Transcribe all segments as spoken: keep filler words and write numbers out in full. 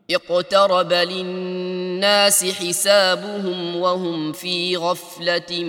اقترب للناس حسابهم وهم في غفلة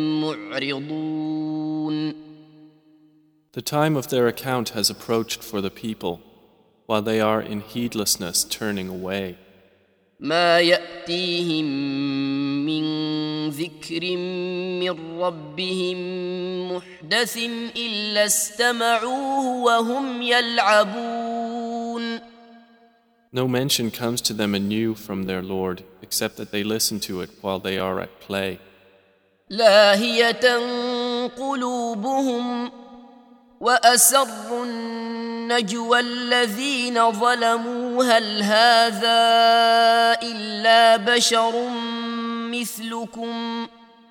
معرضون. The time of their account has approached for the people, while they are in heedlessness turning away. ما يأتيهم من ذكر من ربهم محدث إلا استمعوه وهم يلعبون. No mention comes to them anew from their Lord, except that they listen to it while they are at play. لاهية قلوبهم وأسروا النجوى الذين ظلموا هل هذا إلا بشر مثلكم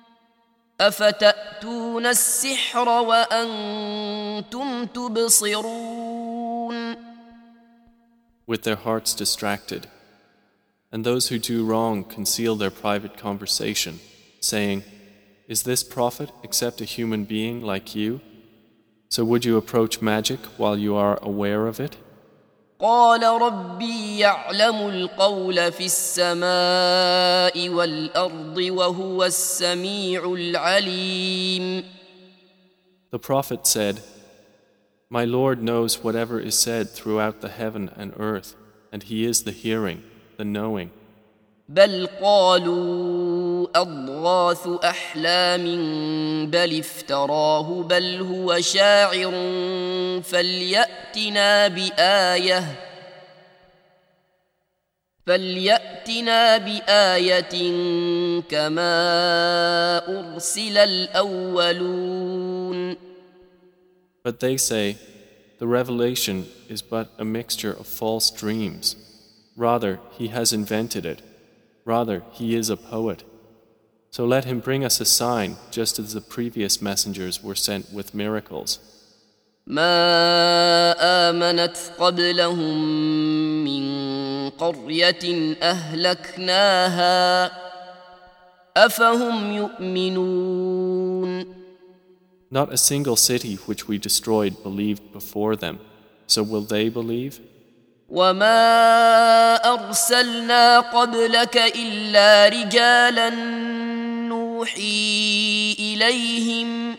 أفتأتون السحر وأنتم تبصرون. With their hearts distracted, and those who do wrong conceal their private conversation, saying, "Is this prophet except a human being like you? So would you approach magic while you are aware of it?" قال ربي يعلم القول في السماء والأرض وهو السميع العليم. The prophet said, "My Lord knows whatever is said throughout the heaven and earth, and He is the hearing, the knowing." بل قالوا أضغاث أحلام بل افتراه بل هو شاعر فليأتنا بآية فليأتنا بآية كما أرسل الأولون. But they say, "The revelation is but a mixture of false dreams. Rather, he has invented it. Rather, he is a poet. So let him bring us a sign, just as the previous messengers were sent with miracles." ما آمنت قبلهم من قرية أهلكناها أفهم يؤمنون. Not a single city which we destroyed believed before them. So will they believe? وما أرسلنا قبلك إلا رجالا نوحي إليهم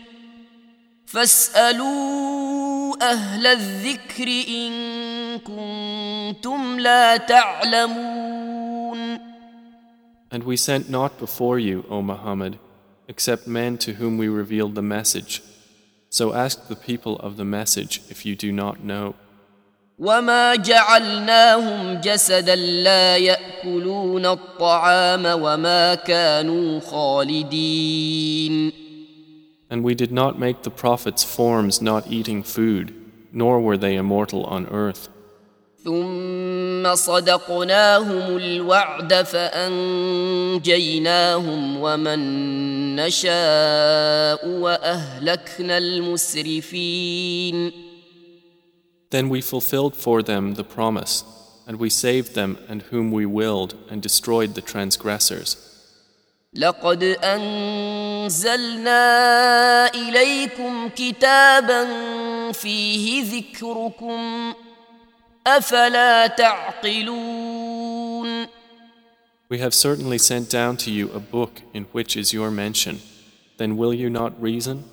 فاسألوا أهل الذكر إن كنتم لا تعلمون. And we sent not before you, O Muhammad, except men to whom we revealed the message. So ask the people of the message if you do not know. وما جعلناهم جسدا لا يأكلون الطعام وما كانوا خالدين. And we did not make the prophets forms not eating food, nor were they immortal on earth. ثم صدقناهم الوعد فأنجيناهم ومن نشاء وأهلكنا المسرفين. Then we fulfilled for them the promise, and we saved them and whom we willed and destroyed the transgressors. لقد أنزلنا إليكم كتابا فيه ذكركم أفلا تعقلون. We have certainly sent down to you a book in which is your mention. Then will you not reason?